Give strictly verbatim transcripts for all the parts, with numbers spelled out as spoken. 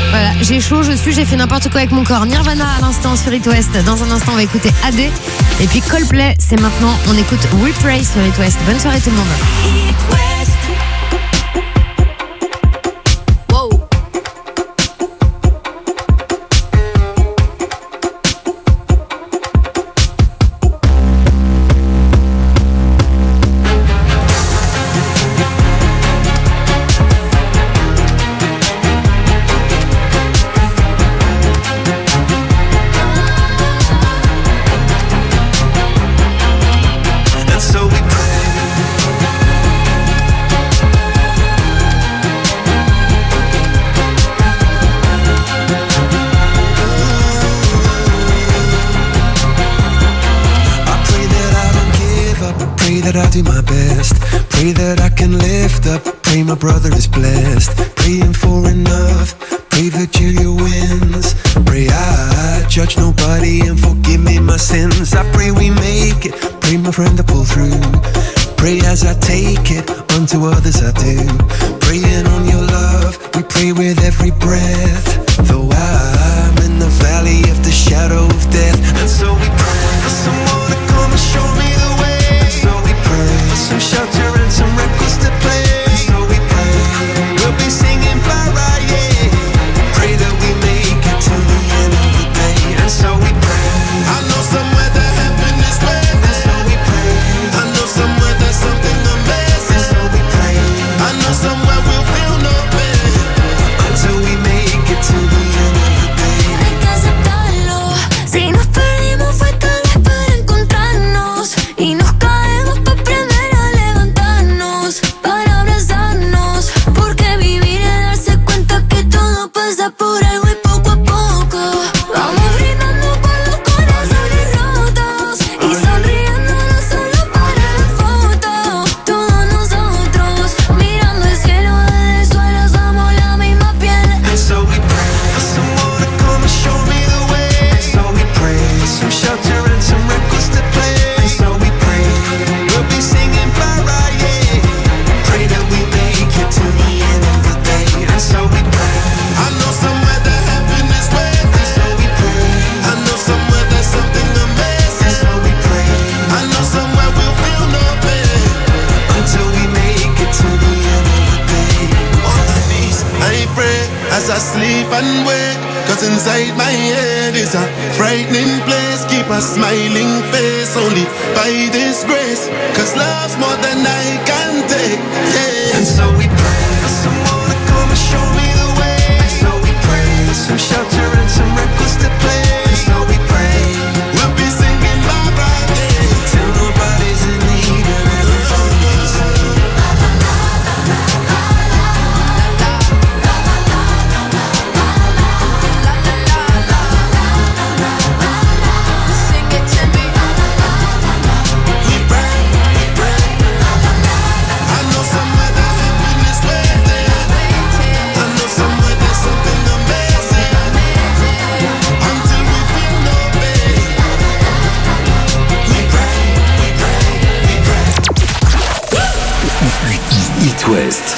Voilà, j'ai chaud, je suis, j'ai fait n'importe quoi avec mon corps. Nirvana à l'instant sur It West. Dans un instant, on va écouter A D. Et puis Coldplay, c'est maintenant. On écoute We Pray sur It West. Bonne soirée tout le monde. It West. My brother is blessed, praying for enough. Pray Virgilia wins. Pray I judge nobody and forgive me my sins. I pray we make it. Pray my friend to pull through. Pray as I take it, unto others I do. Praying on your love, we pray with every breath. Though I'm in the valley of the shadow of death, and so we pray for someone to come and show me the way. And so we pray for some shelter and some records to play. We'll be singing para, yeah. Pray that we make it to the end of the day. And so we pray. I know somewhere that heaven is waiting. And so we pray. I know somewhere there's something amazing. And so we pray. I know somewhere we'll feel no pain until we make it to the end of the day. Hay que aceptarlo. Si nos perdimos fue tal vez para encontrarnos. Y nos caemos para aprender a levantarnos, para abrazarnos. Pasa por algo y poco a poco vamos brindando con los corazones rotos y sonriendo no solo para la foto. Todos nosotros mirando el cielo desde el suelo somos la misma piel. And so we pray for someone to come and show me the way. And so we pray for some shelter and some records to play. And so we pray we'll be singing para, yeah. Pray that we make it to the end of the day. And so we pray. I know somewhere that heaven is waiting. And so we pray. I know somewhere there's something amazing. And so we pray. I know somewhere we'll feel no pain until we make it to the end of the day. On my knees I pray as I sleep and wake, cause inside my head is a frightening place. Keep a smiling face only by this grace, cause love's more than I can take, yeah. And so we pray for someone to come and show me the way. Some shelter and some records to play. And so we pray we'll be singing bye bye, yeah, till nobody's in need and everybody's in. Sing it to me. We pray, we pray. I know somewhere that heaven is waiting. I know somewhere there's something amazing. Until we feel no pain. We pray, we pray, we pray. It West.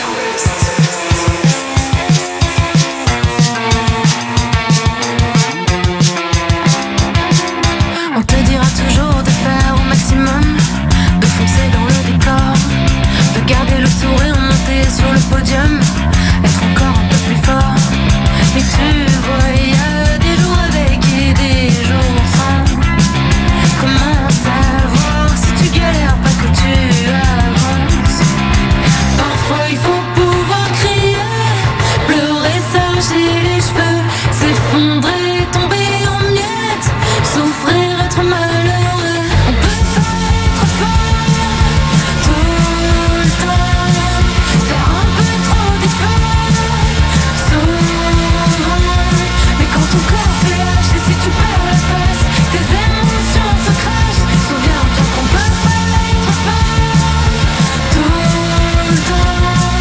On te dira toujours de faire au maximum, de foncer dans le décor, de garder le sourire, monter sur le podium, être encore un peu plus fort. Mais tu vois, il y a des jours avec et des jours sans. Comment savoir si tu galères pas que tu avances? Parfois il faut pouvoir crier, pleurer, s'arracher les cheveux, s'effondrer, tomber en miettes, souffrir, être malheureux. On peut pas être fort tout le temps, faire un peu trop d'efforts souvent. Mais quand ton corps te lâche et si tu perds la face, tes émotions se crachent. Souviens-toi qu'on peut pas être fort tout le temps.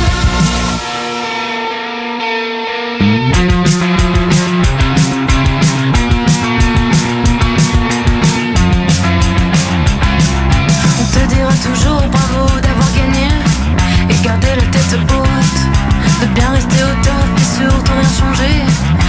On te dira toujours bravo d'avoir gagné et garder la tête haute, de bien rester au top et surtout rien changer.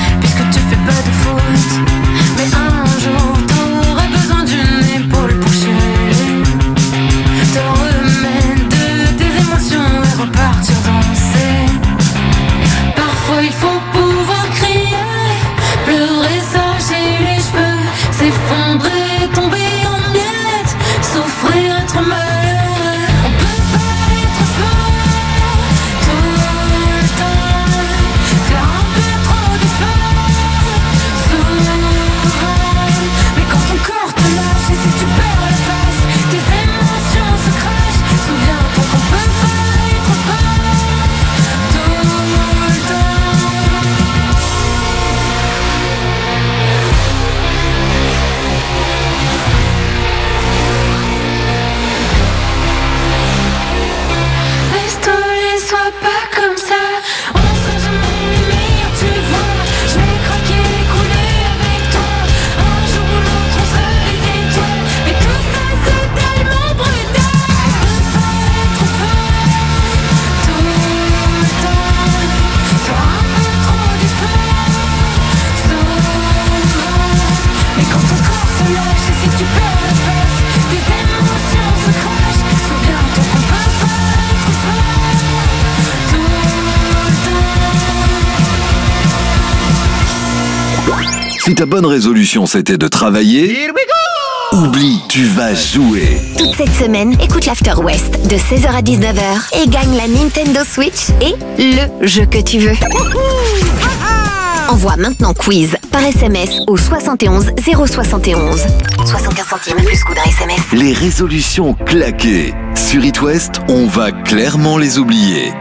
Si ta bonne résolution c'était de travailler, oublie, tu vas jouer. Toute cette semaine, écoute l'After West de seize heures à dix-neuf heures et gagne la Nintendo Switch et le jeu que tu veux. Envoie maintenant quiz par S M S au soixante et onze zéro soixante et onze. soixante-quinze centimes plus coût d'un S M S. Les résolutions claquées. Sur It West, on va clairement les oublier.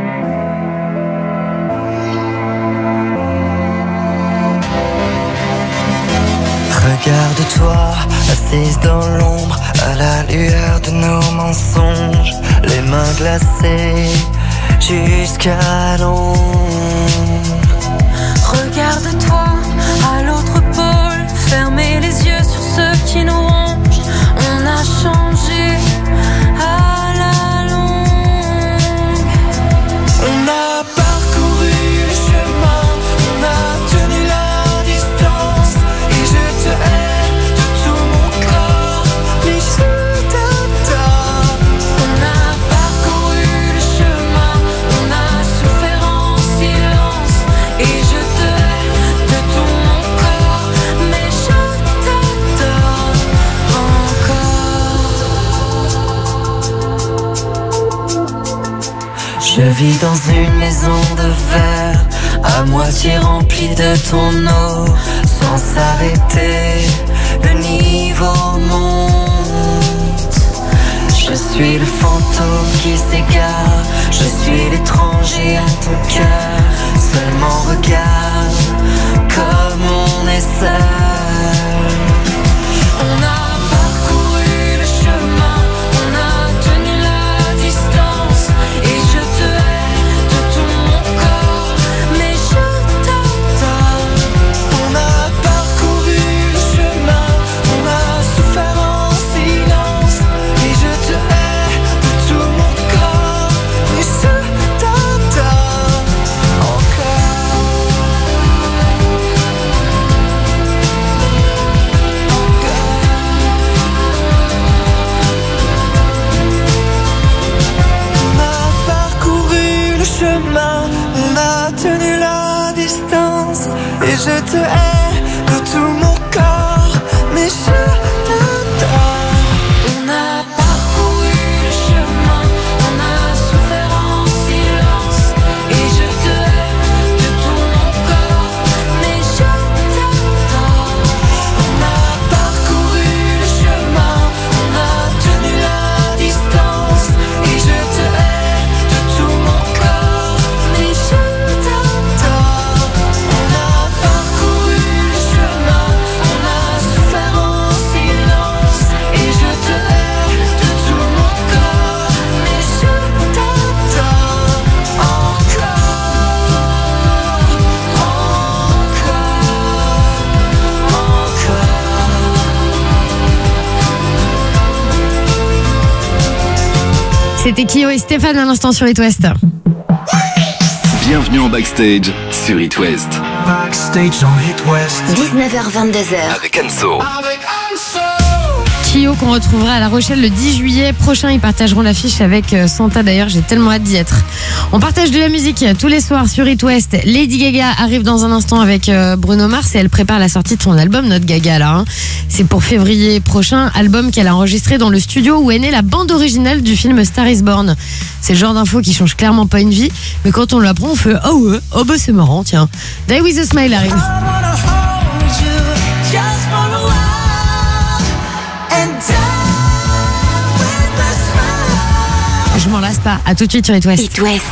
Regarde-toi, assise dans l'ombre, à la lueur de nos mensonges, les mains glacées jusqu'à l'ombre. Regarde-toi à l'autre pôle, fermez les yeux sur ceux qui nous rongent. On a changé à la longue. On a parcouru le chemin, on a tenu la distance, et je te hais de tout mon corps, mais je t'adore. On a parcouru le chemin, on a souffert en silence, et je te hais de tout mon corps, mais je t'adore encore. Je vis dans une maison de verre, à moitié remplie de ton eau, sans s'arrêter, le niveau monte. Je suis le fantôme qui s'égare, je suis l'étranger à ton cœur. Seulement regarde comme on est seul. On a parcouru le chemin, on a tenu la distance, et je te hais de tout mon corps, mais je t'adore. On a parcouru le chemin, on a souffert en silence, et je te hais de tout mon corps, mais je t'adore encore. On a parcouru le chemin, on a tenu la distance, et je te hais de tout mon corps, mais je t'adore. On a parcouru le chemin, on a souffert en silence, et je te hais de tout mon corps, mais je t'adore. On a parcouru le chemin, on a tenu la distance, et je te hais de tout mon corps, mais je t'adore. On a parcouru le chemin, on a souffert en silence, et je te hais de tout mon corps, mais je t'adore encore, encore, encore. C'était Kyo et Stéphane à l'instant sur It West. Bienvenue en backstage sur It West. Backstage on It West. dix-neuf heures vingt-deux heures. Avec Anso. Kyo qu'on retrouvera à La Rochelle le dix juillet prochain. Ils partageront l'affiche avec euh, Santa d'ailleurs. J'ai tellement hâte d'y être. On partage de la musique tous les soirs sur It West. Lady Gaga arrive dans un instant avec euh, Bruno Mars et elle prépare la sortie de son album, notre Gaga là. Hein. C'est pour février prochain, album qu'elle a enregistré dans le studio où est née la bande originale du film Star is Born. C'est le genre d'info qui change clairement pas une vie, mais quand on l'apprend, on fait oh ouais, oh bah c'est marrant, tiens. Die with a Smile arrive. Je m'en lasse pas. À tout de suite sur It West. It West.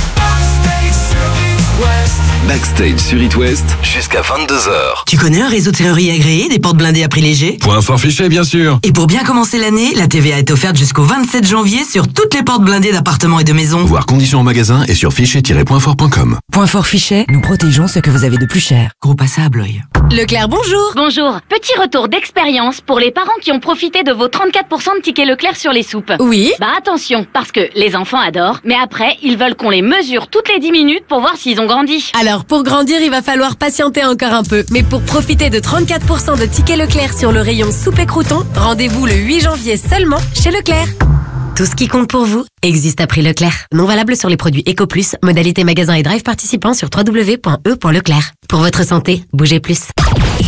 Backstage sur It West jusqu'à vingt-deux heures. Tu connais un réseau de serrurerie agréé, des portes blindées à prix léger? Point fort Fichet, bien sûr. Et pour bien commencer l'année, la T V A est offerte jusqu'au vingt-sept janvier sur toutes les portes blindées d'appartements et de maisons. Voir conditions en magasin et sur fichet tiret point fort point com. Point fort Fichet, nous protégeons ce que vous avez de plus cher. Gros passat à Blois. Leclerc, bonjour. Bonjour. Petit retour d'expérience pour les parents qui ont profité de vos trente-quatre pour cent de tickets Leclerc sur les soupes. Oui. Bah attention, parce que les enfants adorent, mais après, ils veulent qu'on les mesure toutes les dix minutes pour voir s'ils ont grandi. Alors, pour grandir, il va falloir patienter encore un peu. Mais pour profiter de trente-quatre pour cent de tickets Leclerc sur le rayon soupe et croûtons, rendez-vous le huit janvier seulement chez Leclerc. Tout ce qui compte pour vous existe à prix Leclerc. Non valable sur les produits EcoPlus, modalité magasin et drive participants sur w w w point e point leclerc. Pour votre santé, bougez plus.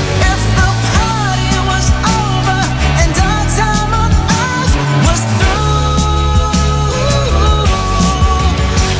if the party was over and our time on earth was through.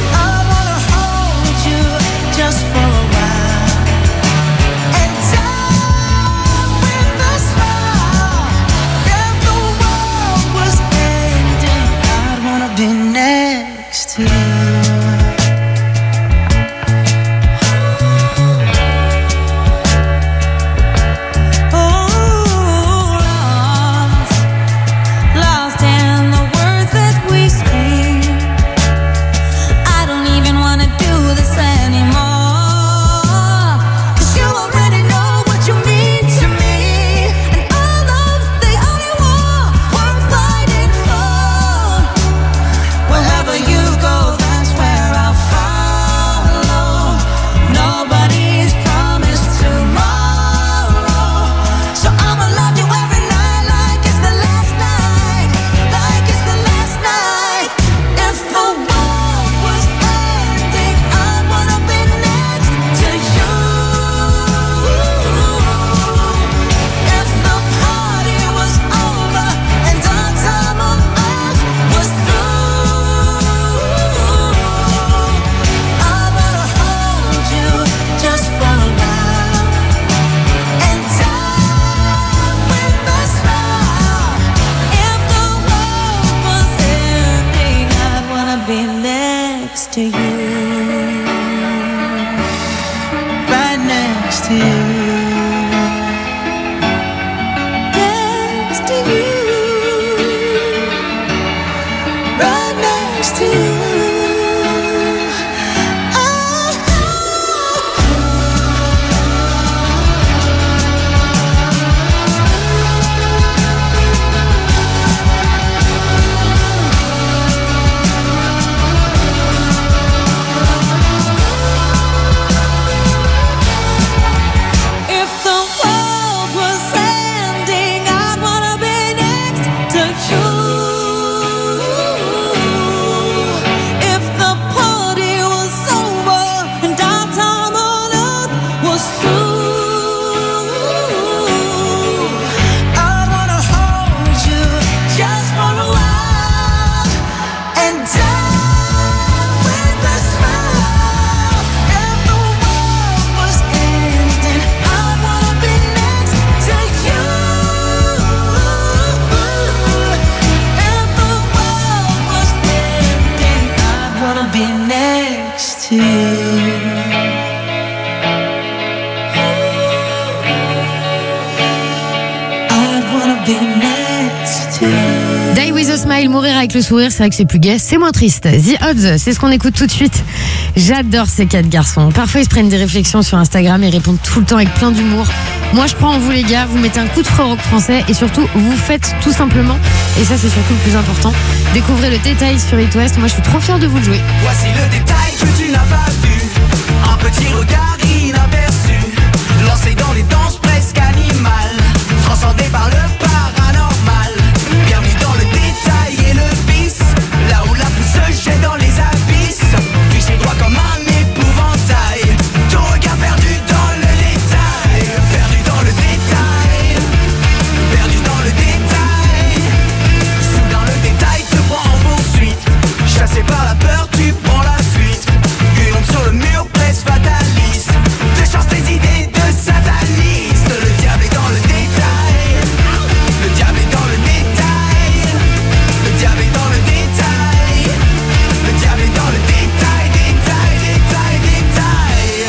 wanna be next to you. Die with a smile, mourir avec le sourire, c'est vrai que c'est plus gai, c'est moins triste. The Odds, c'est ce qu'on écoute tout de suite. J'adore ces quatre garçons. Parfois ils se prennent des réflexions sur Instagram et répondent tout le temps avec plein d'humour. Moi je crois en vous les gars, vous mettez un coup de feu rock français et surtout vous faites tout simplement. Et ça c'est surtout le plus important. Découvrez le détail sur It West, moi je suis trop fière de vous le jouer. Voici le détail que tu n'as pas vu. Un petit regard inaperçu, lancé dans les danses presque animales, transcendé par le paranormal. Bienvenue dans le détail et le vice, là où la pousse se jette dans les abysses, fiché droit comme un épouvantail. Ton regard perdu dans le détail, perdu dans le détail, perdu dans le détail. Soudain le détail te prend en poursuite, chassé par la peur tu prends la fuite. Une ombre sur le mur presque fataliste, te change tes idées de sataniste. Le diable est dans le détail, le diable est dans le détail, le diable est dans le détail, le diable est dans le détail, détail, détail, détail.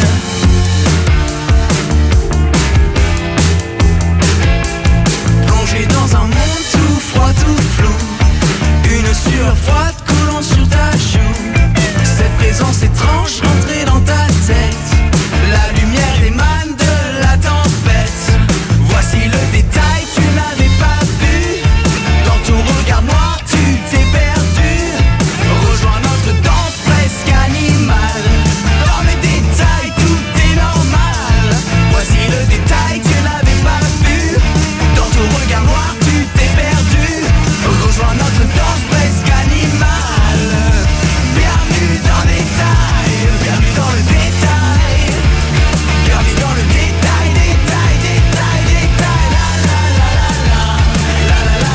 Plongé dans un monde tout froid, tout flou, une sueur froide coulant sur ta joue. Cette présence étrange rentrée dans ta tête, la lumière émane de la tempête. Voici le détail, tu n'avais pas vu. Dans ton regard noir, tu t'es perdu. Rejoins notre danse presque animale. Dans le détail, tout est normal. Voici le détail, tu n'avais pas vu. Dans ton regard noir, tu t'es perdu. Rejoins notre danse presque animale. Bienvenue dans le détail, bienvenue dans le détail, bienvenue dans le détail, détail, détail, détail. La la la la la, la la la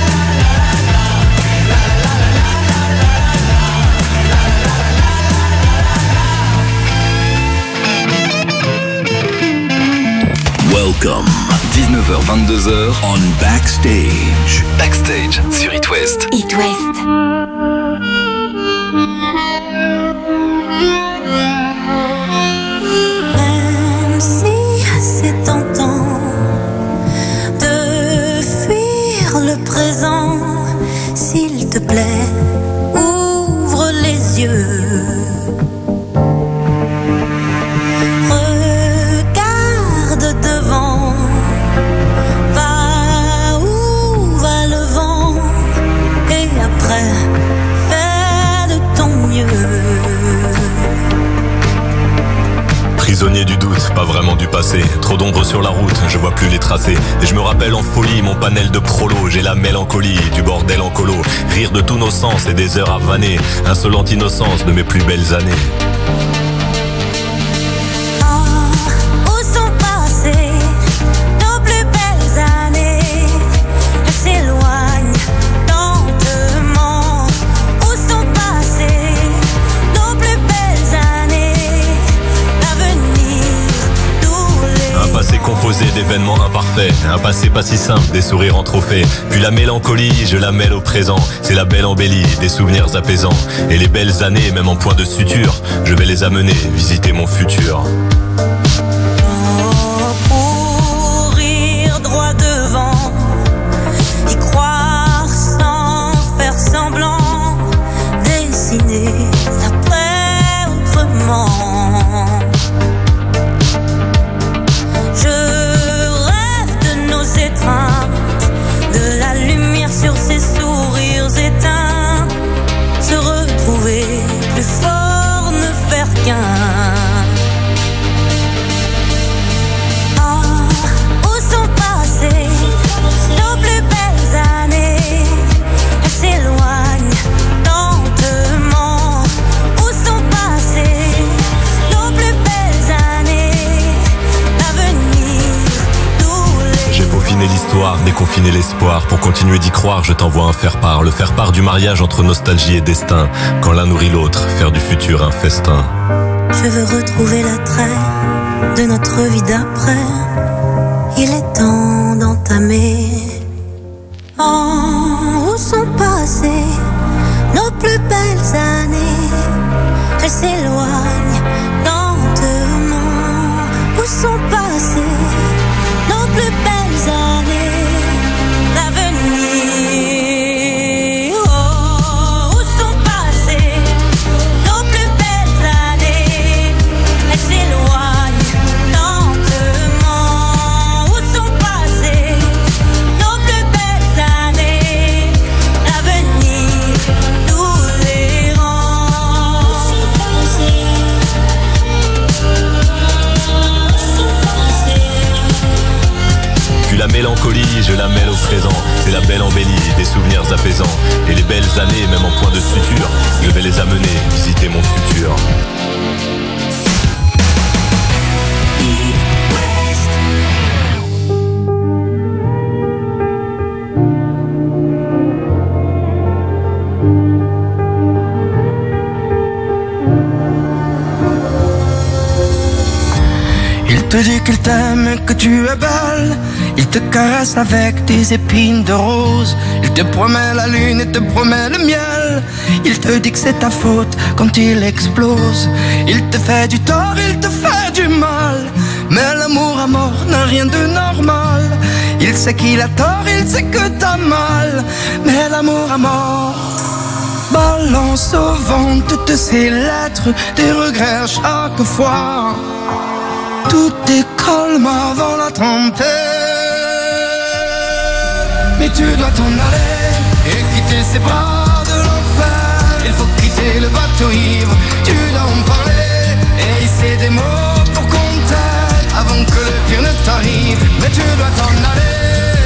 Welcome. dix-neuf heures vingt-deux heures on Backstage. Backstage sur It West. It West. Même si c'est tentant de fuir le présent, s'il te plaît, ouvre les yeux. Regarde devant, va où va le vent, et après, fais de ton mieux. Prisonnier du doute, pas vraiment du passé. Trop d'ombre sur la route, je vois plus les tracés. Et je me rappelle en folie mon panel de prolo. J'ai la mélancolie du bordel en colo. Rire de tous nos sens et des heures à vanner. Insolente innocence de mes plus belles années. Où sont passées nos plus belles années? Elles s'éloignent lentement. Où sont passées nos plus belles années? L'avenir nous les... Un passé composé d'événements imparfaits. Un passé pas si simple, des sourires en trophée. Puis la mélancolie, je la mêle au présent. C'est la belle embellie, des souvenirs apaisants. Et les belles années, même en point de suture, je vais les amener visiter mon futur. Courir droit devant, y croire sans faire semblant, dessiner l'après autrement. Je rêve de nos étreintes, de la lumière sur ces sourires éteints, se retrouver plus fort, ne faire qu'un. Nos plus belles années, elles s'éloignent lentement. Où sont passées nos plus belles années? L'avenir nous les... J'ai peaufiné l'histoire, déconfiné l'espoir. Pour continuer d'y croire, je t'envoie un faire-part. Le faire-part du mariage entre nostalgie et destin. Quand l'un nourrit l'autre, faire du futur un festin. Je veux retrouver l'attrait de notre vie d'après. Il est temps d'entamer. Oh, où sont passées nos plus belles années? Elles s'éloignent lentement. Où sont passées nos plus belles années? mélancolie, je la mêle au présent. C'est la belle embellie, des souvenirs apaisants. Et les belles années, même en point de suture, je vais les amener visiter mon futur. Il te dit qu'il t'aime, que tu es belle. Il te caresse avec des épines de rose. Il te promet la lune et te promet le miel. Il te dit que c'est ta faute quand il explose. Il te fait du tort, il te fait du mal. Mais l'amour à mort n'a rien de normal. Il sait qu'il a tort, il sait que t'as mal. Mais l'amour à mort balance au vent toutes ces lettres, des regrets à chaque fois. Tout est calme avant la tempête. Mais tu dois t'en aller et quitter ces bras de l'enfer. Il faut quitter le bateau ivre, tu dois en parler et hisser des mots pour qu'on t'aide avant que le pire ne t'arrive. Mais tu dois t'en aller.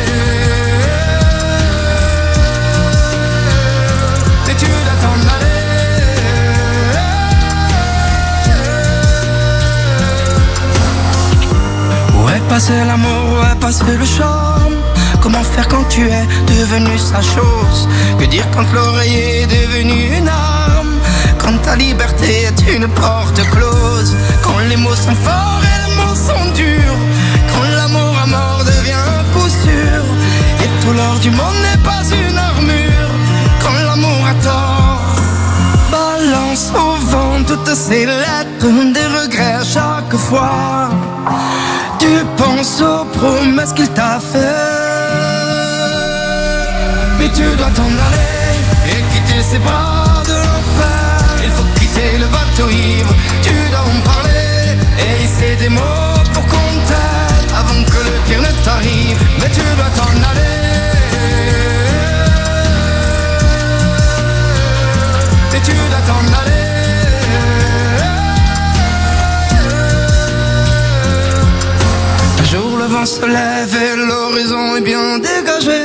Mais tu dois t'en aller. Où est passé l'amour, où est passé le charme? Comment faire quand tu es devenu sa chose? Que dire quand l'oreiller est devenu une arme? Quand ta liberté est une porte close? Quand les mots sont forts et les mots sont durs? Quand l'amour à mort devient un coup sûr? Et tout l'or du monde n'est pas une armure? Quand l'amour a tort balance au vent toutes ces lettres, des regrets à chaque fois. Tu penses aux promesses qu'il t'a fait. Mais tu dois t'en aller et quitter ces bras de l'enfer. Il faut quitter le bateau ivre, tu dois en parler et hisser des mots pour qu'on t'aide avant que le pire ne t'arrive. Mais tu dois t'en aller. Mais tu dois t'en aller. Un jour le vent se lève et l'horizon est bien dégagé.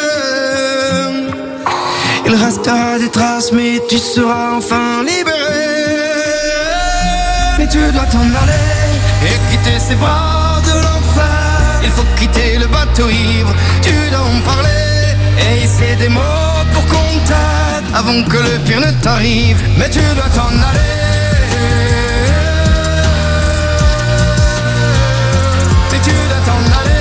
Il restera des traces mais tu seras enfin libéré. Mais tu dois t'en aller et quitter ces bras de l'enfer. Il faut quitter le bateau ivre, tu dois en parler et hisser des mots pour qu'on t'aide avant que le pire ne t'arrive. Mais tu dois t'en aller. Mais tu dois t'en aller.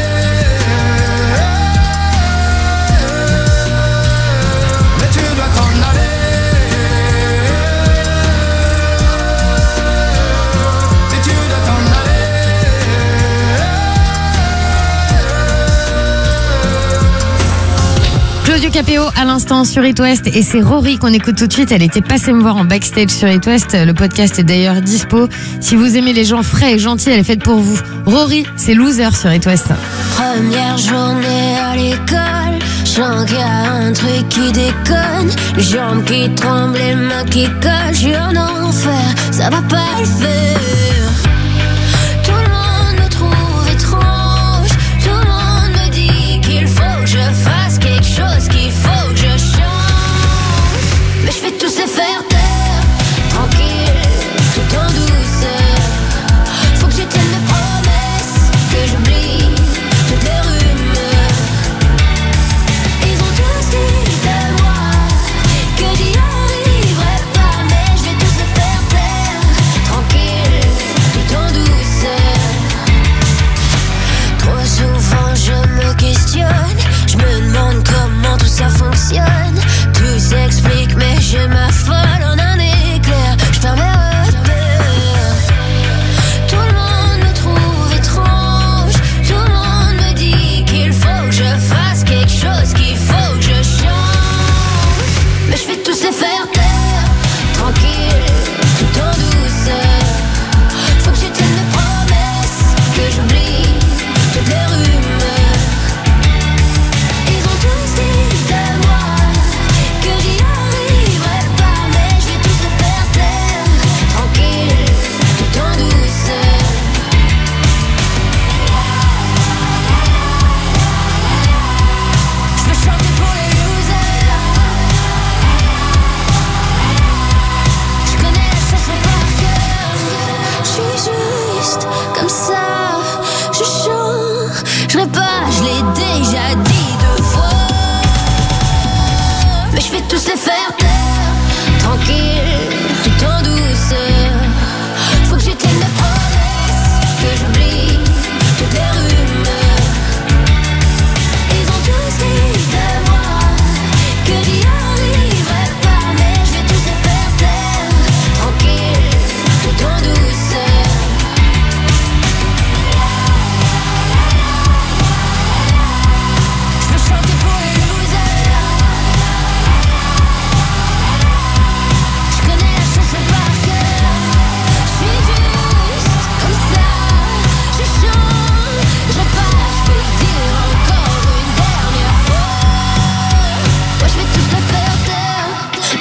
Claudio Capéo à l'instant sur It West et c'est Rory qu'on écoute tout de suite. Elle était passée me voir en backstage sur It West. Le podcast est d'ailleurs dispo. Si vous aimez les gens frais et gentils, elle est faite pour vous. Rory, c'est Loser sur It West. Première journée à l'école, je sens qu'il y a un truc qui déconne. Les jambes qui tremblent, les mains qui collent. Je suis en enfer, ça va pas le faire. Tout le monde me trouve étrange. Tout le monde me dit qu'il faut que je fasse quelque chose, qu'il faut que je change. Mais je fais tout se faire taire, tranquille, tout en douceur. Faut que je tienne mes promesses, que j'oublie toutes les rumeurs. Ils ont tous dit de moi que j'y arriverai pas, mais je vais tous les faire taire, tranquille, tout en douceur. Trop souvent je me questionne, je me demande comment tout ça fonctionne. Tout s'explique mais je m'affole en un éclair, je perds mes repères. Tout le monde me trouve étrange, tout le monde me dit qu'il faut que je fasse quelque chose, qu'il faut que je change. Mais je vais tous les faire taire, tranquille, tout en douceur. Faut que je tienne mes promesses, que j'oublie toutes les rumeurs. Ils ont tous dit de moi que j'y arriverai pas, mais je vais tous les faire taire, tranquille, tout en douceur.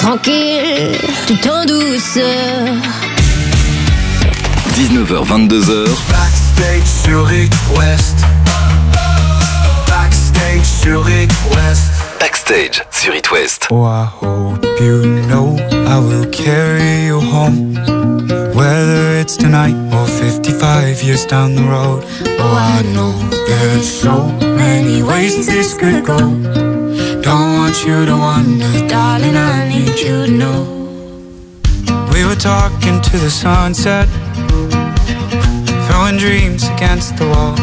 tranquille, tout en douceur. dix-neuf heures vingt-deux heures. Backstage sur It West. Backstage sur It West. Backstage sur It West. Oh, I hope you know I will carry you home. Whether it's tonight or fifty-five years down the road. Oh, I know there's so many ways this could go. Don't want you to wonder, darling, I need you to know. We were talking to the sunset, throwing dreams against the wall.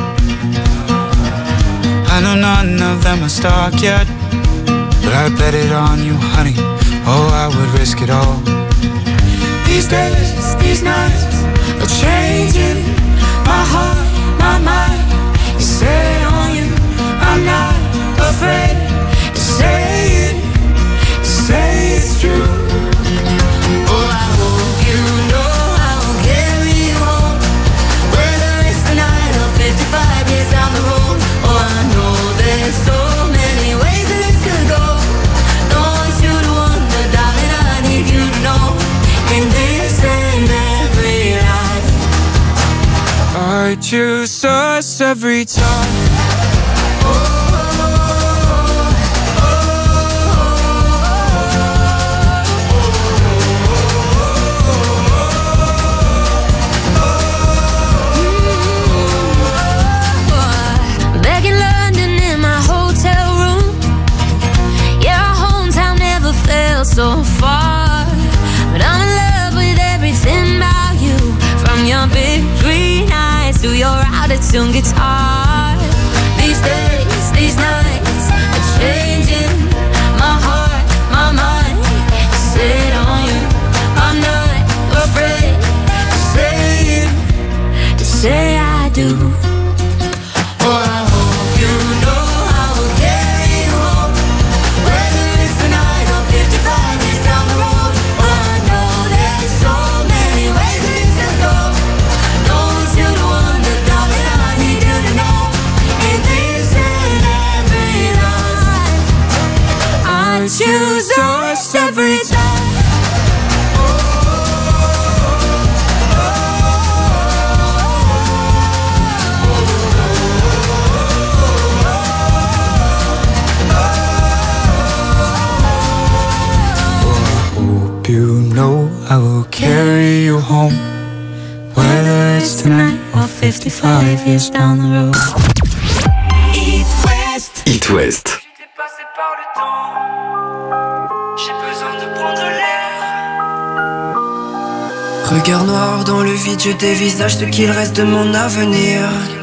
I know none of them are stuck yet, but I bet it on you, honey. Oh, I would risk it all. These days, these nights are changing. My heart, my mind is set on you. I'm not afraid to say it, to say it's true. Oh, I hope you know I will carry you home. Whether it's tonight or fifty-five years down the road. Oh, I know there's so many ways that this could go. Don't want you to wonder, darling, I need you to know. In this and every life, I choose us every time. back in London in my hotel room. Yeah, our hometown never felt so far. But I'm in love with everything about you. From your big green eyes to your out-of-tune guitar. These days, these nights are changing. My heart, my mind is set on you. I'm not afraid to say it, to say I do. Oh, I hope you know I will carry you home. Whether it's tonight or fifty-five years down the road. Oh, I know there's so many ways that this could go. Don't want you to wonder, darling, I need you to know. In this and every life, I choose us every time. You know I will carry you home. Whether it's tonight or fifty-five years down the road. It West. It West. J'étais passé par le temps. J'ai besoin de prendre l'air. Regard noir dans le vide, je dévisage ce qu'il reste de mon avenir.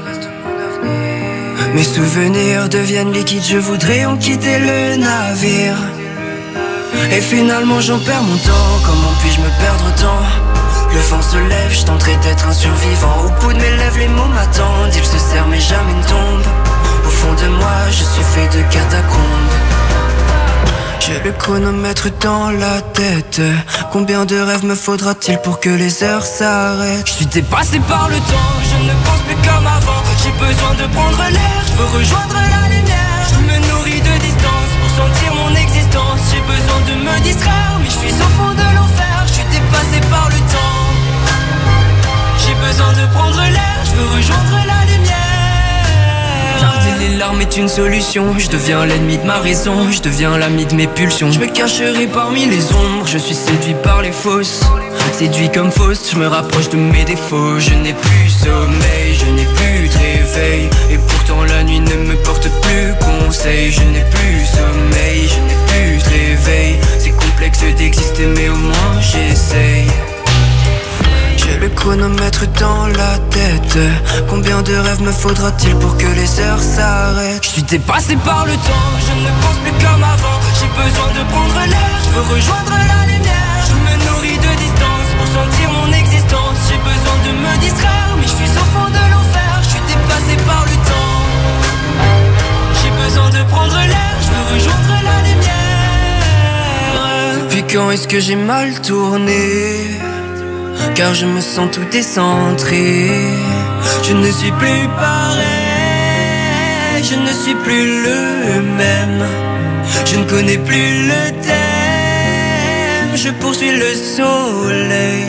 Mes souvenirs deviennent liquides, je voudrais en quitter le navire. Et finalement j'en perds mon temps, comment puis-je me perdre autant? Le vent se lève, je tenterai d'être un survivant. Au bout de mes lèvres les mots m'attendent, ils se serrent mais jamais ne tombent. Au fond de moi je suis fait de catacombes. J'ai le chronomètre dans la tête. Combien de rêves me faudra-t-il pour que les heures s'arrêtent? Je suis dépassé par le temps, je ne pense plus comme avant. J'ai besoin de prendre l'air, je veux rejoindre la lumière. Je me nourris de distance pour sentir mon existence. J'ai besoin de me distraire, mais je suis au fond de l'enfer. Je suis dépassé par le temps. J'ai besoin de prendre l'air, je veux rejoindre la lumière. Garder les larmes est une solution. Je deviens l'ennemi de ma raison, je deviens l'ami de mes pulsions. Je me cacherai parmi les ombres, je suis séduit par les fausses. Séduit comme fausse, je me rapproche de mes défauts. Je n'ai plus sommeil, je n'ai plus de réveil. Et pourtant la nuit ne me porte plus conseil. Je n'ai plus sommeil, je n'ai plus de réveil. C'est complexe d'exister mais au moins j'essaye. J'ai le chronomètre dans la tête. Combien de rêves me faudra-t-il pour que les heures s'arrêtent? Je suis dépassé par le temps, je ne pense plus comme avant. J'ai besoin de prendre l'air, je veux rejoindre la lumière. Je me nourris de distance pour sentir mon existence. J'ai besoin de me distraire, mais je suis au fond de l'enfer. Je suis dépassé par le temps. J'ai besoin de prendre l'air, je veux rejoindre la lumière. Depuis quand est-ce que j'ai mal tourné? Car je me sens tout décentré. Je ne suis plus pareil, je ne suis plus le même. Je ne connais plus le je poursuis le soleil.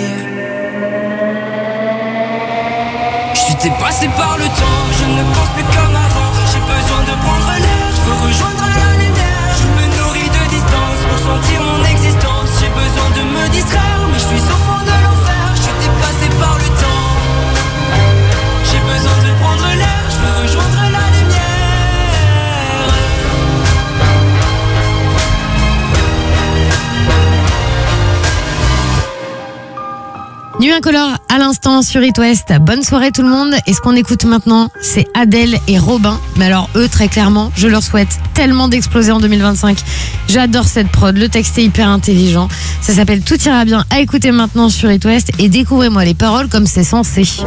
Je suis dépassé par le temps, je ne pense plus comme avant. J'ai besoin de prendre l'air, je veux rejoindre la lumière. Je me nourris de distance pour sentir mon existence. J'ai besoin de me distraire, mais je suis au fond de l'enfer. Je suis dépassé par le temps. J'ai besoin de prendre l'air, je veux rejoindre la lumière. Nuit incolore à l'instant sur It West. Bonne soirée tout le monde. Et ce qu'on écoute maintenant, c'est Adèle et Robin. Mais alors eux, très clairement, je leur souhaite tellement d'exploser en deux mille vingt-cinq. J'adore cette prod, le texte est hyper intelligent. Ça s'appelle Tout ira bien. À écouter maintenant sur It West et découvrez-moi les paroles comme c'est censé. Tout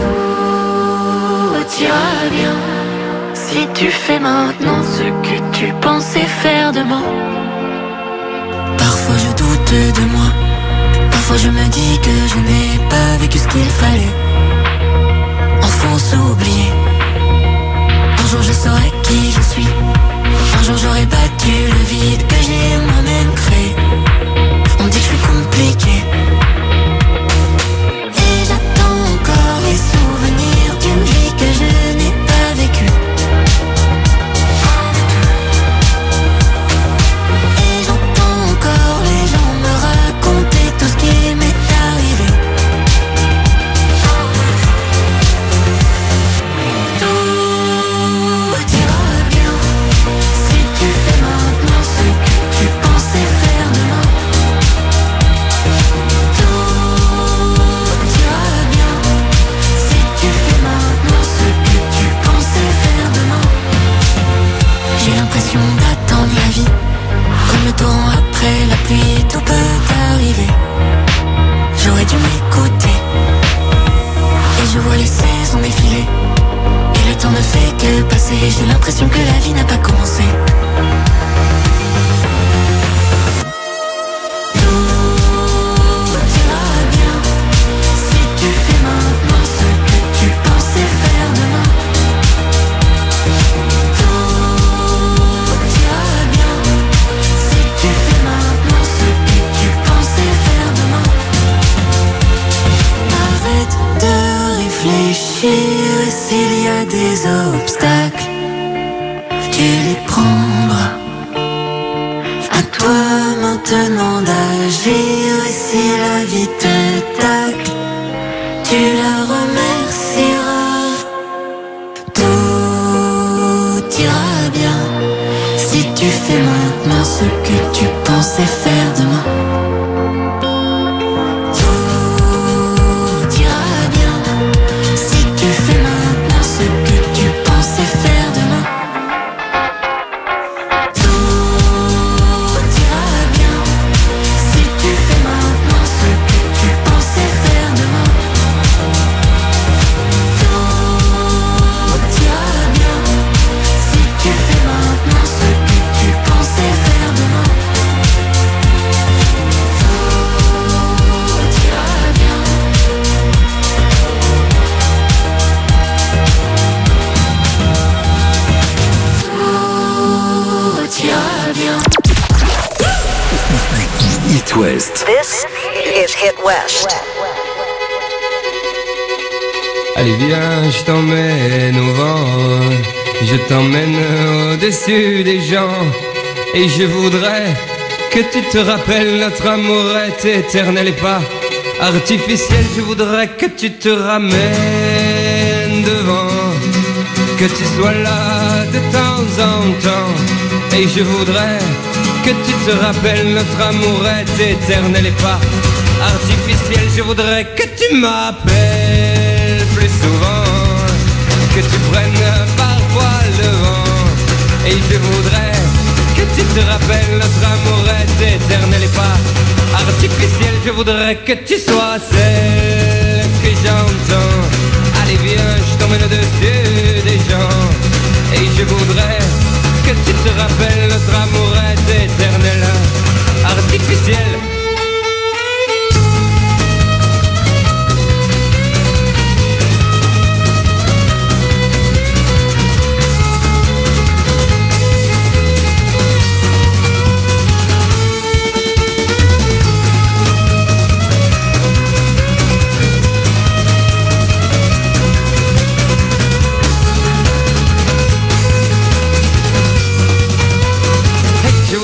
ira bien si tu fais maintenant ce que tu pensais faire demain. Parfois je doute de moi. Parfois je me dis que je n'ai pas vécu ce qu'il fallait. Enfance oubliée. Un jour je saurai qui je suis. Un jour j'aurai battu le vide que j'ai moi-même créé. On me dit que je suis compliqué. Et j'attends encore les souvenirs d'une vie que je n'ai pas vécue. Et j'entends encore les gens me raconter tout ce qui m'est arrivé. Tout ira bien si tu fais maintenant ce que tu pensais faire demain. Tout ira bien si tu fais maintenant ce que tu pensais faire demain. J'ai l'impression d'attendre la vie comme le torrent après la pluie, tout peut arriver. J'aurais dû m'écouter. Et je vois les saisons défiler. Et le temps ne fait que passer. J'ai l'impression que la vie n'a pas commencé. Tout ira bien si tu fais maintenant ce que tu pensais faire demain. Tout ira bien si tu fais maintenant ce que tu pensais faire demain. Arrête de réfléchir et s'il y a des obstacles, tu les prendras. À toi maintenant d'agir et si la vie te tacle, tu la remercieras. Tout ira bien si tu fais maintenant ce que tu pensais faire demain. Tout ira bien si tu fais maintenant ce que tu pensais faire demain. Tout ira bien si tu fais maintenant ce que tu pensais faire demain. Tout ira bien si tu fais maintenant ce que tu pensais faire demain. Tout ira bien. Tout ira bien. It West. This is Hit West. Allez viens, je t'emmène au vent, je t'emmène au-dessus des gens. Et je voudrais que tu te rappelles, notre amour est éternel et pas artificiel. Je voudrais que tu te ramènes devant, que tu sois là de temps en temps. Et je voudrais que tu te rappelles, notre amour est éternel et pas artificiel. Je voudrais que tu m'appelles plus souvent, que tu prennes parfois le vent. Et je voudrais que tu te rappelles, notre amour est éternel et pas artificiel. Je voudrais que tu sois celle que j'entends. Allez viens, je t'emmène au-dessus des gens. Et je voudrais que tu te rappelles, notre amour est éternel, artificiel.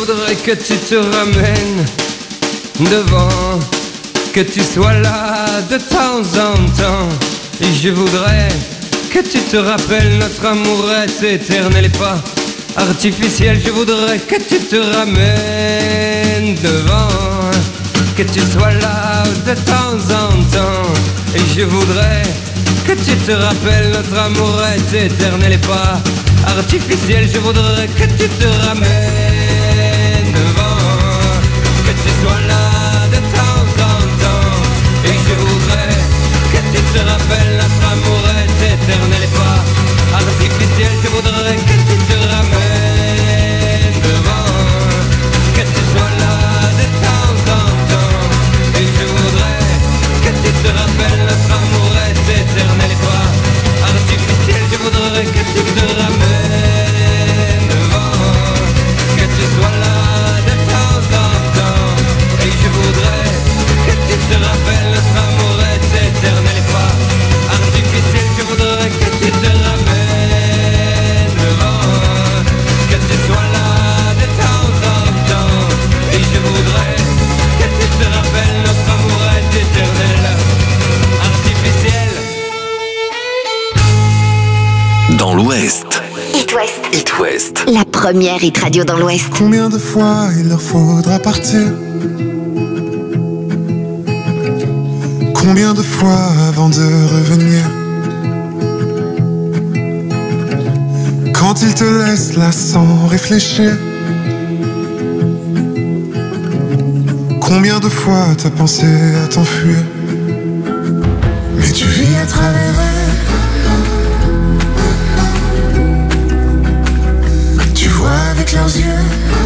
voudrais que tu te ramènes devant, que tu sois là de temps en temps. Et je voudrais que tu te rappelles, notre amour est éternel et pas artificiel. Je voudrais que tu te ramènes devant, que tu sois là de temps en temps. Et je voudrais que tu te rappelles, notre amour est éternel et pas artificiel. Je voudrais que tu te ramènes devant, que tu sois là de temps en temps. Et je voudrais que tu te rappelles, notre amour est éternel et pas artificiel. Je voudrais que tu te ramènes devant, que tu sois là de temps en temps. Et je voudrais que tu te rappelles, notre amour est éternel et pas artificiel. Je voudrais que tu te ramènes devant, que tu sois là de temps en temps. Et je voudrais que tu te rappelles, notre amour est éternel et pas artificiel. Je voudrais que tu te ramènes devant, que tu sois là de temps en temps. Et je voudrais que tu te rappelles, notre amour est éternel, artificiel. Dans l'Ouest. It West. It West. La première hit radio dans l'Ouest. Combien de fois il leur faudra partir? Combien de fois avant de revenir? Quand ils te laissent là sans réfléchir, combien de fois t'as pensé à t'enfuir? Mais tu vis à travers eux. Tu vois avec leurs yeux.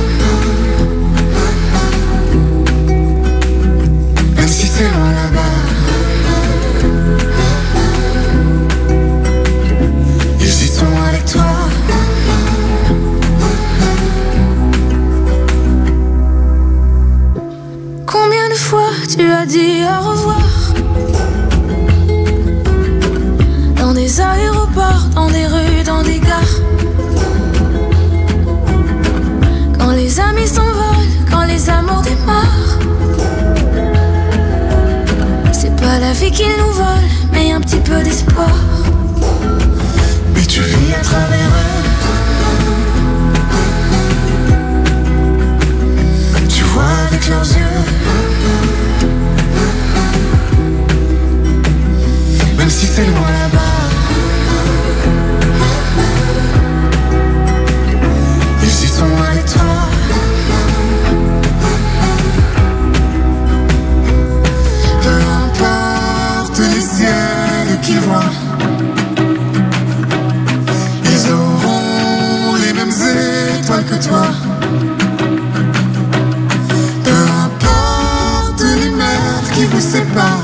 Même si c'est loin là-bas, ils y sont avec toi. Combien de fois tu as dit au revoir? Dans des aéroports, dans des rues, dans des gares. Quand les amis s'envolent, quand les amours démarrent. C'est pas la vie qu'ils nous volent, mais un petit peu d'espoir. Mais tu vis à travers eux. Tu vois avec leurs yeux. Même si c'est loin là-bas, ils y sont avec toi. Peu importe les ciels qu'ils voient, ils auront les mêmes étoiles que toi. Peu importe les mers qui vous séparent,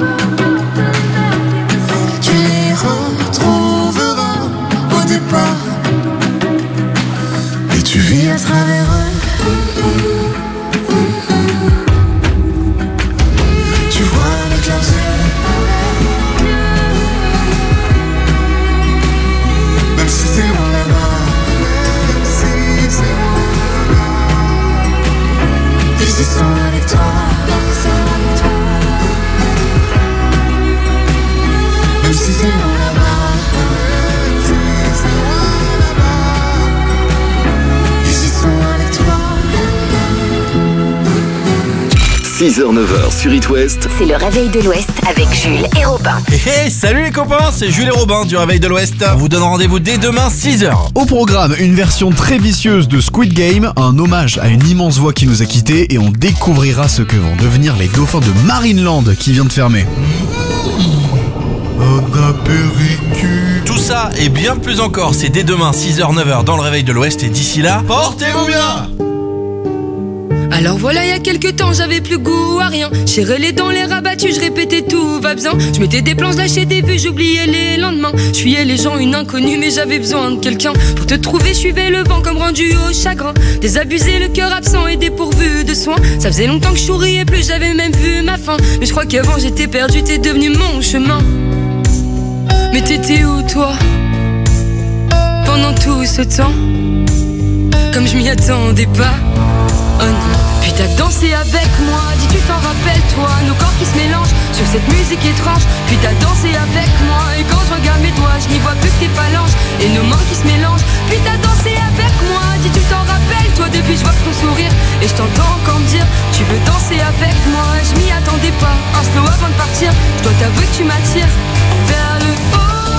tu les retrouveras au départ. Et tu vis à travers eux. Tu vois avec leurs yeux. Même si c'est loin là-bas, si c'est loin là-bas, ils y sont avec toi. Même si c'est loin là-bas, si c'est loin là-bas, ils y sont avec toi. six heures neuf heures sur It West. C'est le réveil de l'Ouest avec Jules et Robin. Hey, hey, salut les copains, c'est Jules et Robin du réveil de l'Ouest. On vous donne rendez-vous dès demain six heures. Au programme, une version très vicieuse de Squid Game, un hommage à une immense voix qui nous a quittés et on découvrira ce que vont devenir les dauphins de Marineland qui vient de fermer. Tout ça et bien plus encore, c'est dès demain six heures neuf heures dans le réveil de l'Ouest et d'ici là, portez-vous bien. Alors voilà, il y a quelques temps, j'avais plus goût à rien. J'ai relé dans les rabattus, je répétais tout va bien. Je mettais des plans, lâchais des vues, j'oubliais les lendemains. Je fuyais les gens, une inconnue, mais j'avais besoin de quelqu'un. Pour te trouver, je suivais le vent comme rendu au chagrin. Désabusé, le cœur absent et dépourvu de soins. Ça faisait longtemps que je souriais plus, j'avais même vu ma fin. Mais je crois qu'avant j'étais perdu, t'es devenu mon chemin. Mais t'étais où toi? Pendant tout ce temps, comme je m'y attendais pas. Oh non, puis t'as dansé avec moi, dis tu t'en rappelles toi, nos corps qui se mélangent sur cette musique étrange. Puis t'as dansé avec moi, et quand je regarde mes doigts, je n'y vois plus que tes phalanges et nos mains qui se mélangent. Puis t'as dansé avec moi, dis tu t'en rappelles toi, depuis je vois ton sourire et je t'entends encore me dire tu veux danser avec moi. Je m'y attendais pas, un slow avant de partir, je dois t'avouer que tu m'attires vers le haut.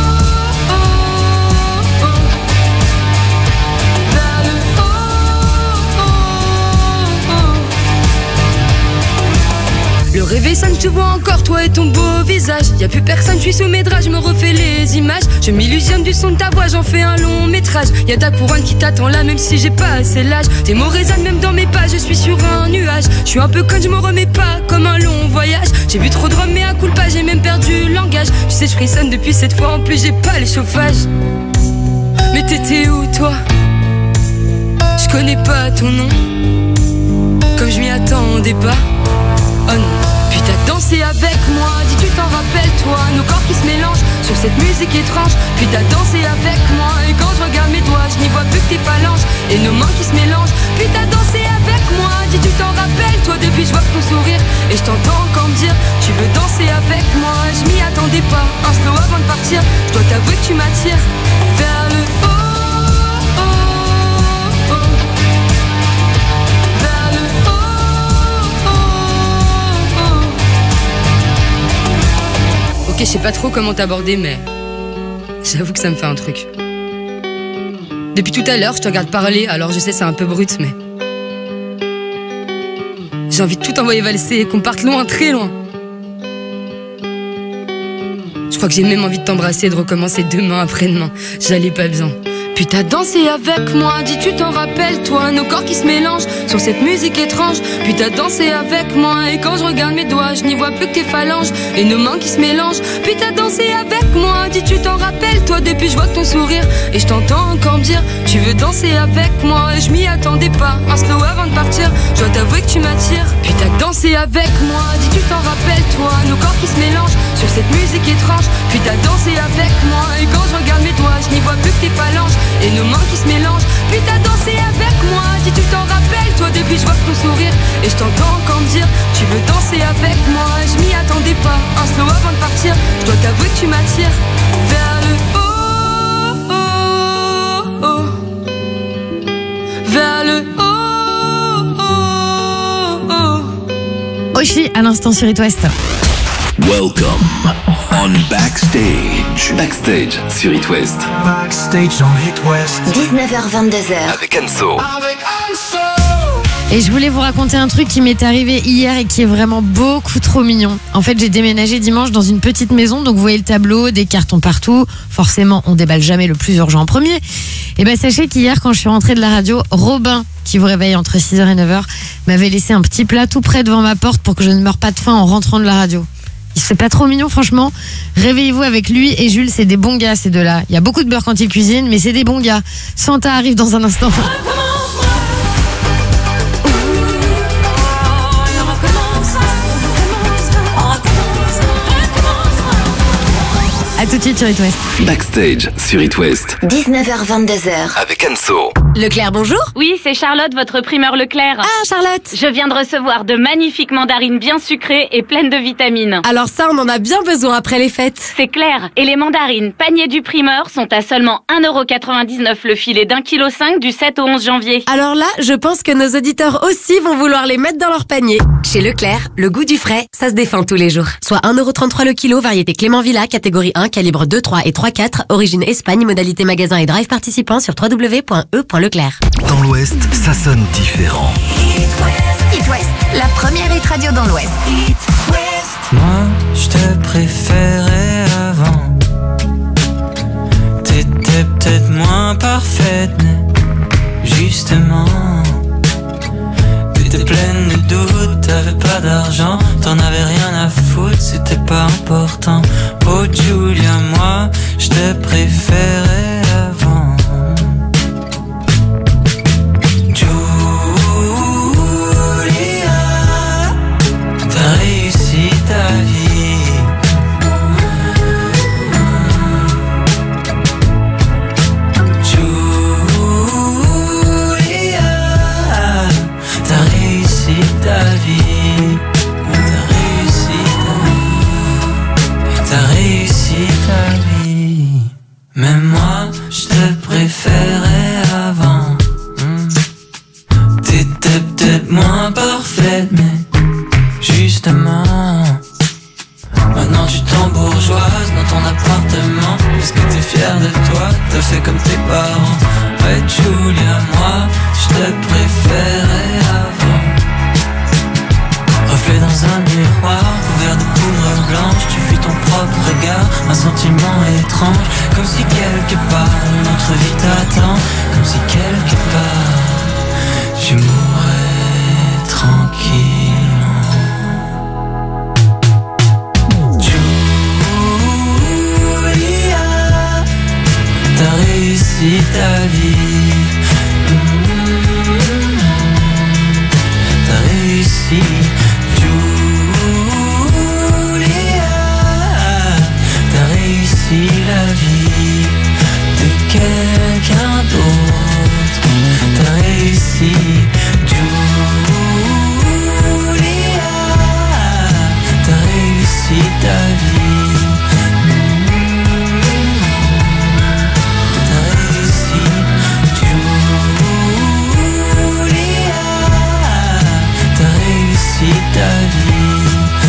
Le réveil sonne, je te vois encore, toi et ton beau visage. Y'a plus personne, je suis sous mes draps, je me refais les images. Je m'illusionne du son de ta voix, j'en fais un long métrage. Y'a ta couronne qui t'attend là, même si j'ai pas assez l'âge. Tes mots résonnent même dans mes pas, je suis sur un nuage. Je suis un peu conne, je me remets pas, comme un long voyage. J'ai bu trop de rhum, mais à coup de pas, j'ai même perdu le langage. Tu sais, je frissonne depuis cette fois, en plus j'ai pas le chauffage. Mais t'étais où toi? Je connais pas ton nom, comme je m'y attendais pas. Oh non, puis t'as dansé avec moi, dis tu t'en rappelles toi, nos corps qui se mélangent sur cette musique étrange. Puis t'as dansé avec moi, et quand je regarde mes doigts, je n'y vois plus que tes phalanges et nos mains qui se mélangent. Puis t'as dansé avec moi, dis tu t'en rappelles toi, depuis je vois ton sourire et je t'entends encore me dire tu veux danser avec moi. Je m'y attendais pas, un slow avant de partir, je dois t'avouer que tu m'attires vers le haut. Ok, je sais pas trop comment t'aborder, mais j'avoue que ça me fait un truc. Depuis tout à l'heure, je te regarde parler, alors je sais c'est un peu brut, mais j'ai envie de tout envoyer valser et qu'on parte loin, très loin. Je crois que j'ai même envie de t'embrasser et de recommencer demain après-demain. J'allais pas bien. Puis t'as dansé avec moi, dis tu t'en rappelles toi, nos corps qui se mélangent sur cette musique étrange. Puis t'as dansé avec moi, et quand je regarde mes doigts, je n'y vois plus que tes phalanges et nos mains qui se mélangent. Puis t'as dansé avec moi, dis tu t'en rappelles toi, depuis je vois ton sourire et je t'entends encore me dire tu veux danser avec moi. Et je m'y attendais pas, un slow avant de partir, je dois t'avouer que tu m'attires. Puis t'as dansé avec moi, dis tu t'en rappelles toi, nos corps qui se mélangent sur cette musique étrange. Puis t'as dansé avec moi, et quand je regarde mes doigts, je n'y vois plus que tes phalanges et nos mains qui se mélangent. Puis t'as dansé avec moi, dis tu t'en rappelles toi, depuis je vois ton sourire et je t'entends encore me dire tu veux danser avec moi. Je m'y attendais pas, un slow avant de partir, je dois t'avouer que tu m'attires vers le haut, oh, oh, vers le haut, oh, oh. Oshi à l'instant sur It West. Welcome on Backstage. Backstage sur It West. Backstage on It West. dix-neuf heures vingt-deux heures. Avec Anso. Et je voulais vous raconter un truc qui m'est arrivé hier et qui est vraiment beaucoup trop mignon. En fait, j'ai déménagé dimanche dans une petite maison, donc vous voyez le tableau, des cartons partout. Forcément, on déballe jamais le plus urgent en premier. Et ben sachez qu'hier, quand je suis rentrée de la radio, Robin, qui vous réveille entre six heures et neuf heures, m'avait laissé un petit plat tout près devant ma porte pour que je ne meure pas de faim en rentrant de la radio. C'est pas trop mignon, franchement. Réveillez-vous avec lui et Jules, c'est des bons gars, ces deux-là. Il y a beaucoup de beurre quand ils cuisinent, mais c'est des bons gars. Santa arrive dans un instant. A tout de suite sur It West. Backstage sur It West. dix-neuf heures vingt-deux heures. Avec Anso. Leclerc, bonjour. Oui, c'est Charlotte, votre primeur Leclerc. Ah, Charlotte. Je viens de recevoir de magnifiques mandarines bien sucrées et pleines de vitamines. Alors ça, on en a bien besoin après les fêtes. C'est clair. Et les mandarines panier du primeur sont à seulement un euro quatre-vingt-dix-neuf le filet d'un kilo cinq du sept au onze janvier. Alors là, je pense que nos auditeurs aussi vont vouloir les mettre dans leur panier. Chez Leclerc, le goût du frais, ça se défend tous les jours. Soit un euro trente-trois le kilo, variété Clément Villa, catégorie un, calibre deux, trois et trois quatre, origine Espagne, modalité magasin et drive participant sur w w w point e point leclerc. Dans l'Ouest, ça sonne différent. It West, la première hit radio dans l'Ouest. Moi, je te préférais avant. T'étais peut-être moins parfaite, mais justement, t'étais pleine de doutes, t'avais pas d'argent, t'en avais rien à foutre, c'était pas important. Oh Julia, moi, je te préférais avant. T'as réussi ta vie. Julia, t'as peut-être moins parfaite, mais justement, maintenant tu t'embourgeoises dans ton appartement parce que t'es fier de toi, t'as fait comme tes parents. Ouais Julia, moi je te préférais avant. Reflet dans un miroir couvert de poudre blanche, tu fuis ton propre regard, un sentiment étrange, comme si quelque part une autre vie t'attend, comme si quelque part tu mourrais tranquillement. Julia, t'as réussi ta vie. Mmh, t'as réussi. Si la vie de quelqu'un d'autre, t'as réussi, Julia, t'as réussi ta vie, t'as réussi, Julia, t'as réussi ta vie.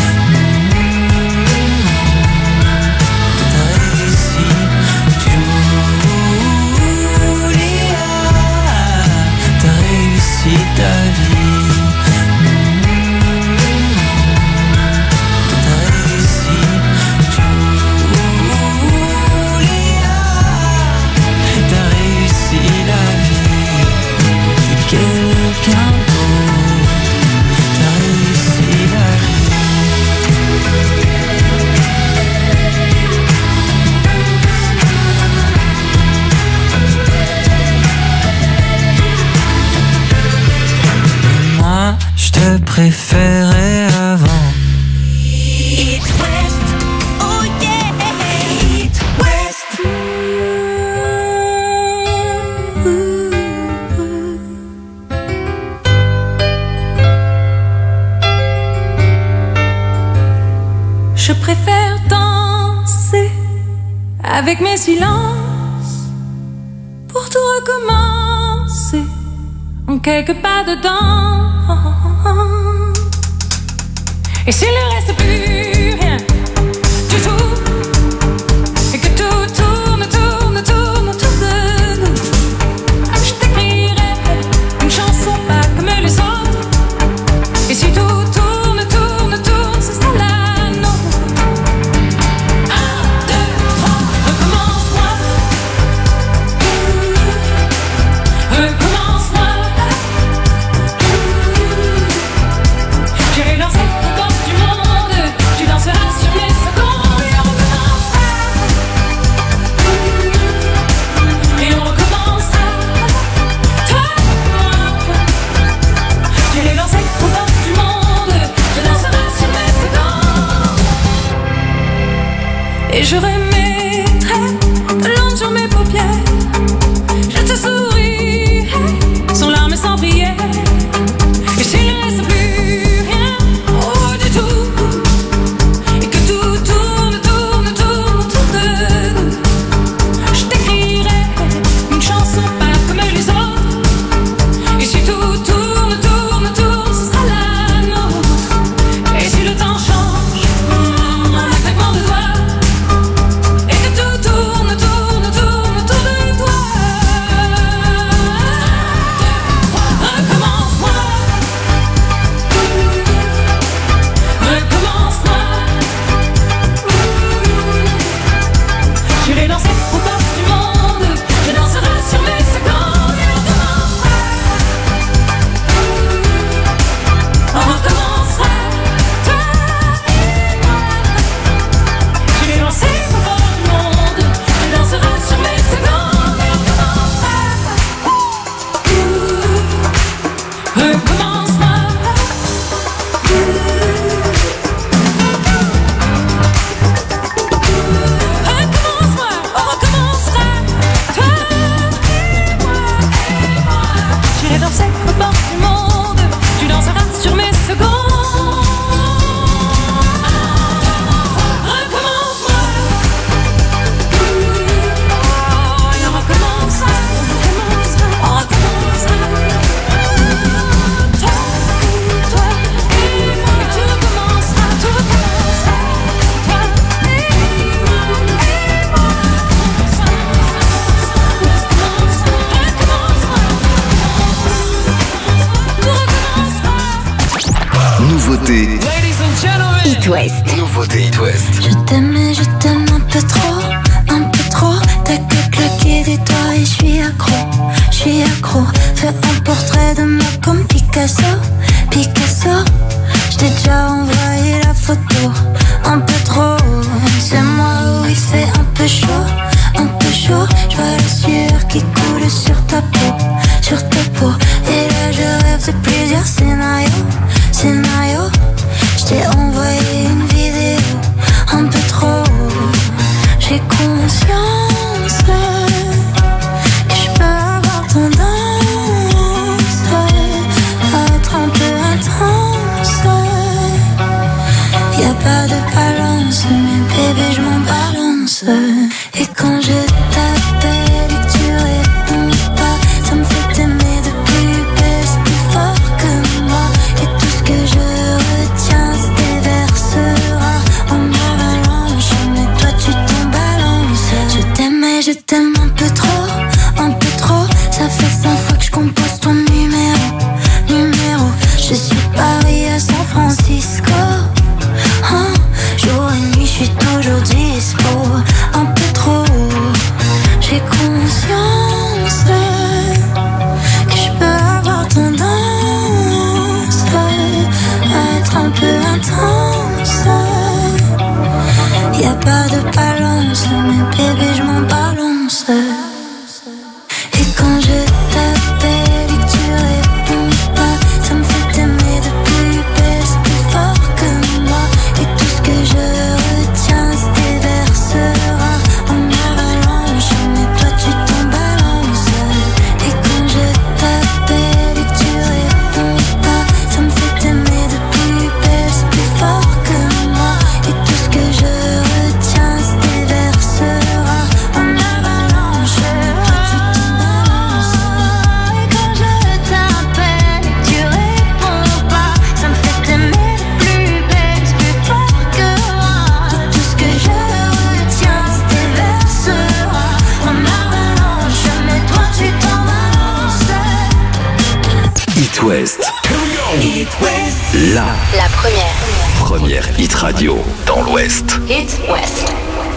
Ta vie, t'as réussi, Julia, t'as réussi la vie de quelqu'un d'autre, t'as réussi la je te préférais avant. It West, oh yeah, It West. Je préfère danser avec mes silences pour tout recommencer en quelques pas dedans. Et s'il ne reste plus rien du tout, et que tout tourne, tourne, tourne autour de nous, je t'écrirai une chanson pas comme les autres. Et si tout tourne, tourne, tourne, ce sera la nôtre. Un, deux, trois, recommence-moi. Recommence-moi. J'irai danser aux portes du monde, tu danseras sur mes secondes. Et on recommencera. Et on recommencera. Toi et moi. J'irai danser aux portes du monde, tu danseras sur mes secondes. Et je remettrai de l'ombre sur mes paupières. Je te sourirai sans larmes et sans prière. Et s'il ne reste plus rien, oh du tout, et que tout tourne, tourne, tourne autour de nous, je t'écrirai une chanson pas comme les autres. Et si tout tourne, tourne, tourne, ce sera la nôtre. Et si le temps change, un claquement de doigts, Nouveauté. It West. Nouveauté It West. Je t'aime et je t'aime un peu trop, un peu trop. T'as que claquer des doigts et je suis accro, je suis accro. Fais un portrait de moi comme Picasso, Picasso. Je t'ai déjà envoyé la photo, un peu trop. C'est moi où il fait un peu chaud, un peu chaud. Je vois la sueur qui coule sur ta peau, sur ta peau. Et là je rêve de plusieurs scénarios, scénarios. Je t'ai envoyé une vidéo, un peu trop. J'ai conscience que je peux avoir tendance à être un peu intense. Y'a pas de balance, mais bébé je m'en balance. Et quand je t'appelle et que tu réponds pas, ça me fait t'aimer de plus belle, c'est plus fort que moi. Et tout ce que je retiens se déversera en avalanche. Mais toi tu t'en balances. Je t'aime et je t'aime un peu trop, un peu trop. Ça fait cent fois que je compose ton numéro, numéro. Je suis Paris à San Francisco. Hein, jour et nuit, je suis toujours dispo. Un peu trop. J'ai conscience que je peux avoir tendance à être un peu intense. Y'a pas de balance, mais bébé je m'en balance. Et quand je t'appelle et que tu réponds pas, ça me fait t'aimer de plus belle, c'est plus fort que moi. Et tout ce que je retiens se déversera en avalanche. Mais toi tu t'en balances. Et quand je t'appelle et que tu réponds pas, ça me fait t'aimer de plus belle, c'est plus fort que moi. Et tout ce que je retiens se déversera en avalanche. Toi tu t'en balances. Et quand je t'appelle et que tu réponds pas, ça me fait t'aimer de plus belle, c'est plus fort que moi. Et tout ce que je retiens se déversera en avalanche. Mais toi tu t'en balances. It West. It West. La La première. première hit radio dans l'Ouest. It West.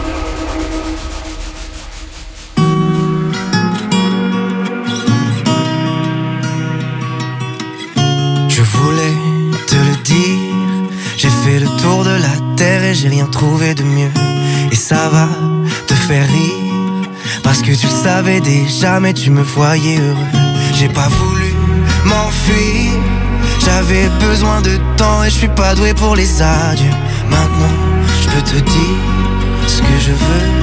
Je voulais te le dire, j'ai fait le tour de la terre et j'ai rien trouvé de mieux. Et ça va te faire rire, parce que tu le savais déjà mais tu me voyais heureux. J'ai pas voulu m'enfuir, j'avais besoin de temps et je suis pas doué pour les adieux. Maintenant je peux te dire ce que je veux.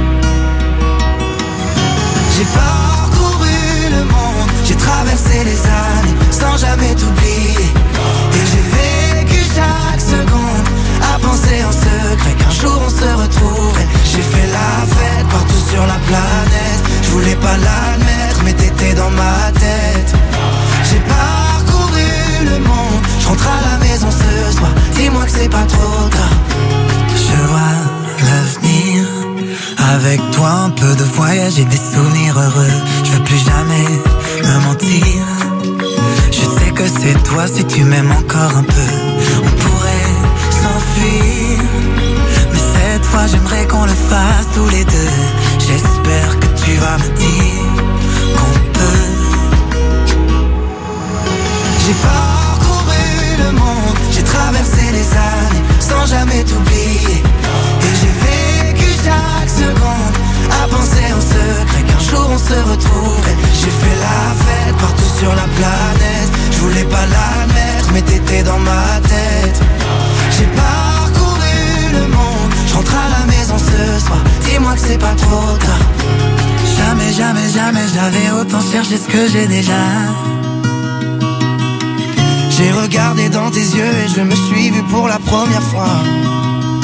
J'ai parcouru le monde, j'ai traversé les années sans jamais t'oublier. Et j'ai vécu chaque seconde à penser en secret qu'un jour on se retrouverait. J'ai fait la fête partout sur la planète, je voulais pas l'admettre mais t'étais dans ma tête. J'ai parcouru le monde, je rentre à la maison ce soir, dis-moi que c'est pas trop grave. Je vois l'avenir avec toi, un peu de voyage et des souvenirs heureux. Je veux plus jamais me mentir, je sais que c'est toi si tu m'aimes encore un peu. On pourrait s'enfuir, mais cette fois j'aimerais qu'on le fasse tous les deux. J'espère que tu vas me dire qu'on peut. J'ai parcouru le monde, j'ai traversé les années sans jamais t'oublier. Et j'ai vécu chaque seconde à penser en secret qu'un jour on se retrouverait. J'ai fait la fête partout sur la planète, je voulais pas l'admettre mais t'étais dans ma tête. J'ai parcouru le monde, je rentre à la maison ce soir, dis-moi que c'est pas trop grave. Jamais, jamais, jamais j'avais autant cherché ce que j'ai déjà. J'ai regardé dans tes yeux et je me suis vu pour la première fois.